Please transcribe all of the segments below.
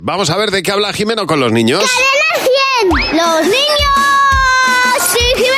Vamos a ver de qué habla Jimeno con los niños. ¡Cadena 100! ¡Los niños! ¡Sí, Jimeno!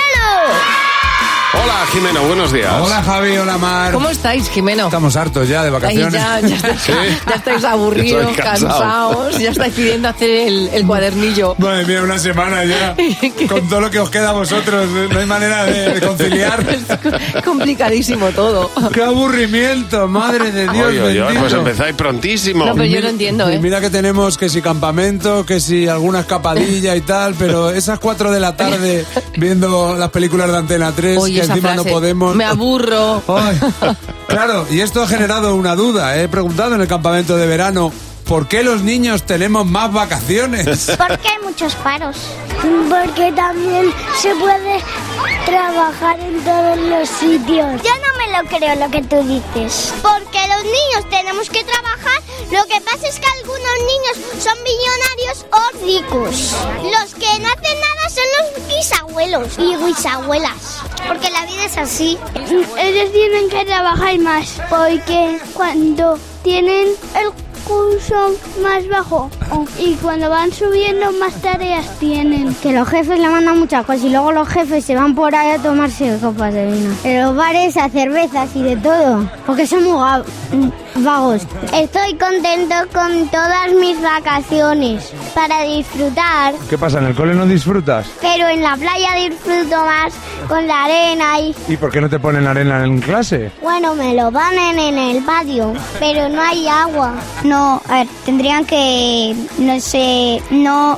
Hola, Jimeno, buenos días. Hola, Javi, hola, Mar. ¿Cómo estáis, Jimeno? Estamos hartos ya de vacaciones. Ay, ya estáis aburridos, Estoy cansado. cansados, ya estáis pidiendo hacer el cuadernillo. Madre mía, una semana ya. Con todo lo que os queda a vosotros, no hay manera de conciliar. Es complicadísimo todo. ¡Qué aburrimiento! ¡Madre de Dios Oye, oye, bendito! pues empezáis prontísimo. No, pero yo no entiendo, Y ¿eh? mira que tenemos que si campamento, que si alguna escapadilla y tal, pero esas 4 de la tarde viendo las películas de Antena 3, Oye, que esa encima frase, no podemos... me aburro. Ay, claro, y esto ha generado una duda. He preguntado en el campamento de verano, ¿por qué los niños tenemos más vacaciones? Porque hay muchos paros. Porque también se puede trabajar en todos los sitios. Yo no me lo creo lo que tú dices. Porque los niños tenemos que trabajar. Lo que pasa es que algunos niños son millonarios o ricos. Los que no hacen nada son los bisabuelos y bisabuelas. Porque la vida es así. Ellos tienen que trabajar más. Porque cuando tienen el curso más bajo y cuando van subiendo más tareas tienen. Que los jefes le mandan muchas cosas y luego los jefes se van por ahí a tomarse copas de vino. En los bares a cervezas y de todo, porque son muy vagos. Estoy contento con todas mis vacaciones para disfrutar, ¿Qué pasa, en el cole no disfrutas? pero en la playa disfruto más con la arena y ¿Y por qué no te ponen arena en clase? bueno, me lo ponen en el patio, pero no hay agua. No, a ver, tendrían que, no sé, no,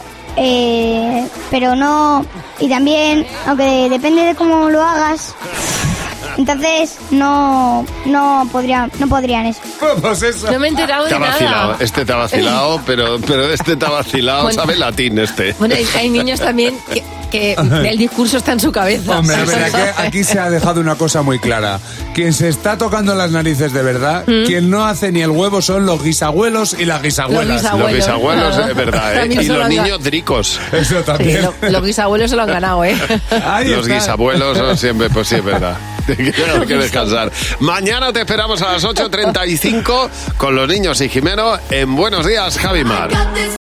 pero no, y también, aunque depende de cómo lo hagas, entonces no podrían eso. Pues eso. No me he enterado Te de ha vacilado, nada. este te ha vacilado, pero este te ha vacilado, Bueno. sabe latín este. Bueno, hay niños también que el discurso está en su cabeza. Hombre, a ver, aquí se ha dejado una cosa muy clara. Quien se está tocando las narices de verdad, quien no hace ni el huevo son los guisabuelos y las guisabuelas. Los bisabuelos, es verdad, ¿eh? También Y se lo los han niños dricos. Eso Sí, también. los bisabuelos se lo han ganado, ¿eh? Ahí Los está. guisabuelos son siempre, pues sí, es verdad. Hay que descansar. Mañana te esperamos a las 8:35 con los niños y Jimeno en Buenos Días, Javi Mar.